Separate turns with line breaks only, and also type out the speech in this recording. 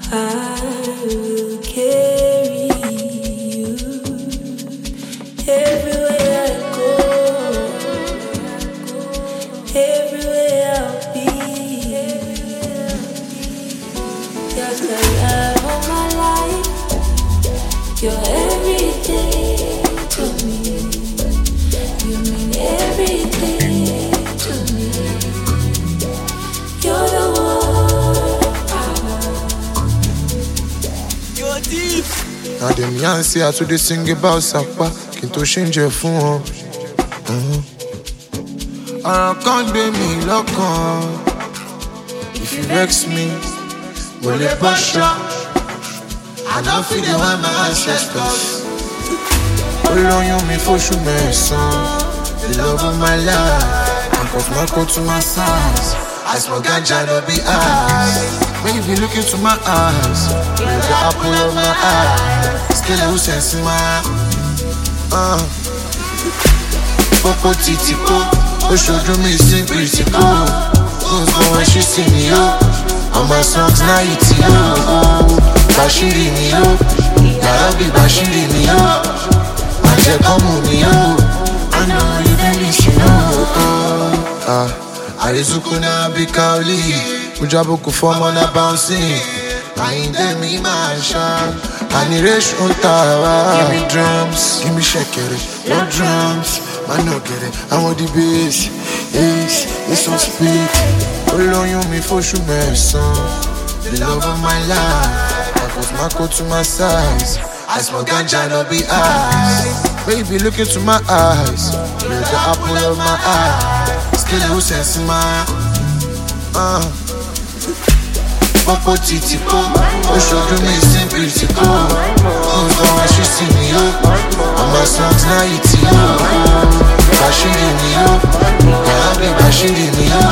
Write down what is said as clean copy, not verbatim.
I will carry you everywhere I go, everywhere I'll be. You're the love of my life. You're everything to me. You mean everything to me. You're the one I want.
You're deep.
Now them young say I to they sing about Sapa. Kinto change fún wọn. Ọ̀rọ̀ kan gbé mi lọ́kàn. If you vex me, mo lè bọ́ṣọ. I don't feel the way my ancestors. Olóyún mi fóṣù mẹ́sàn-án. The love of my life. I got my coat to my size. I smoke ganja, no be eyes. When you be looking to my eyes, you're the apple of my eye. Still a sense in my Popo titipo, Oshodu me sing pretty cool. Who's when she see me up? All my songs now it's you. Bashiri me up, Narabi Bashiri me up. Maje komu me up. I know you don't listen up. Arizuku na bikauli, Ujabuku form on a bouncing. Mind them in my shop. Aniresh Untawa. Give me drums, give me shakere. No drums, man no get it. I want the bass, it's so sweet. Olóyún mi fóṣù mẹ́sàn-án. The love of my life. I got my coat to my size. I smoke ganja, no be eyes. Baby, look into my eyes. You're the apple of my eye. Still no sense in my Popo titipo, Oshodu me sing pretty cool. Who's when she see me up? All my songs now it's you. Bashiri me up, Narabi Bashiri me up.